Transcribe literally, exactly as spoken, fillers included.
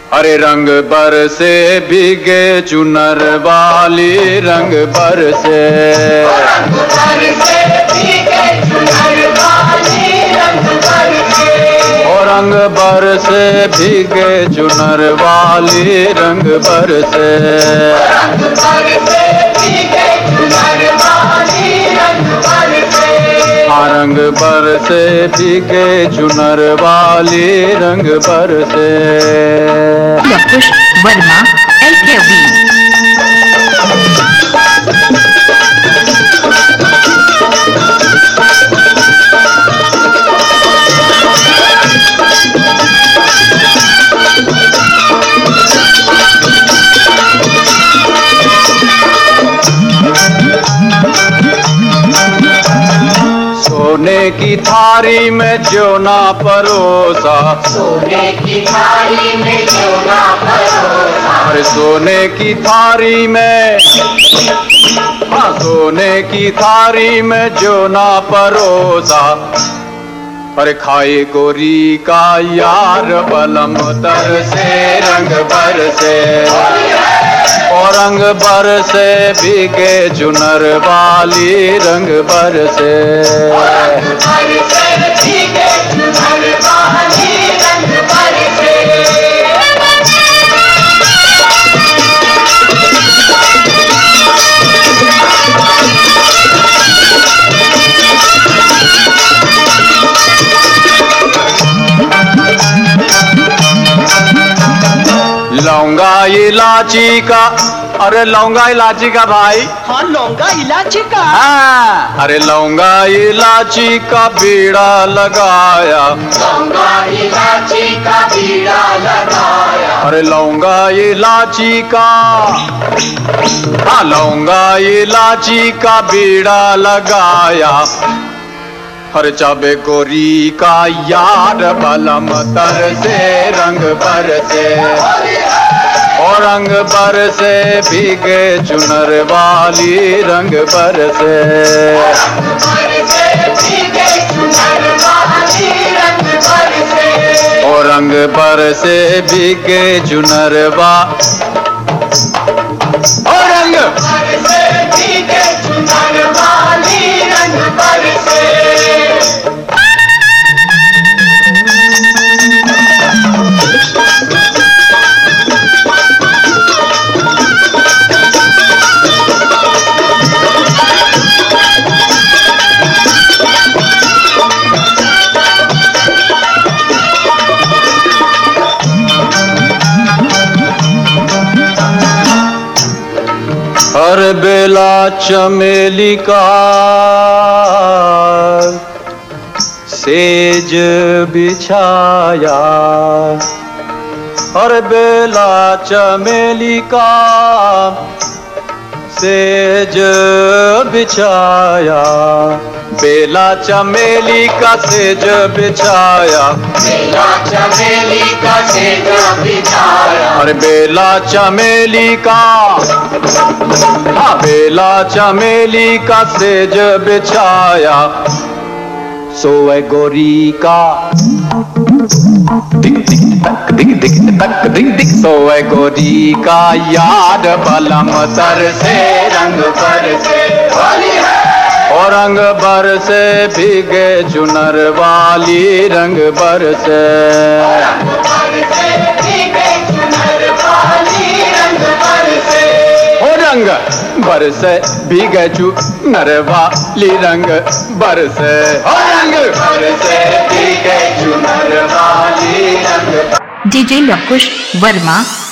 अरे रंग बरसे भीगे चुनर वाली, रंग बरसे रंग बरसे भीगे चुनर वाली, रंग बरसे ओ रंग बरसे भीगे चुनर वाली, रंग बरसे रंग बरसे भीगे चुनर वाली, रंग बरसे हाँ रंग बरसे भीगे चुनर वाली, रंग बरसे। Lavkush Verma L K V. सोने की थारी में जो ना परोसा, सोने की थाली में जो ना परोसा, अरे सोने की थारी में, हाँ सोने की थारी में जो ना परोसा, अरे खाए गोरी का यार बलम तर से रंग बरसे और रंग बरसे भीगे चुनर वाली, रंग बरसे रंग बरसे भीगे चुनर वाली, रंग बरसे लौंगा इलाची का, अरे लौंगा इलाची का भाई, हाँ लौंगा इलायची का। हाँ अरे लौंगा इलाची का बीड़ा लगाया, लौंगा इलायची का बीड़ा लगाया, अरे लौंगा इलाची का, हाँ लौंगा इलाची का बीड़ा लगाया, हर चाबे गोरी का यार बलम तर से रंग बरसे और रंग बरसे भीगे चुनर वाली, रंग बरसे रंग बरसे भीगे चुनर वाली, रंग बरसे और रंग बरसे भीगे चुनर वा और रंग बरसे भीगे चुनर वाली, रंग बरसे हर बेला चमेली का सेज बिछाया, हर बेला चमेली का सेज बिछाया, बेला चमेली का सेज बिछाया, बेला चमेली का सेज बिछाया, अरे बेला चमेली का, हाँ बेला चमेली का सेज बिछाया, सोए गोरी का दिक दिक तक दिक दिक तक दिक दिक, सोए गोरी का याद बलम तर से रंग बरसे होली है और रंग बरसे भीगे चुनर वाली, रंग बरसे रंग बरसे भीगे चुनर वाली, रंग बरसे और रंग बरसे भीगे चुनर वाली, रंग बरसे और रंग बरसे भीगे चुनर वाली, रंग डीजे लवकुश वर्मा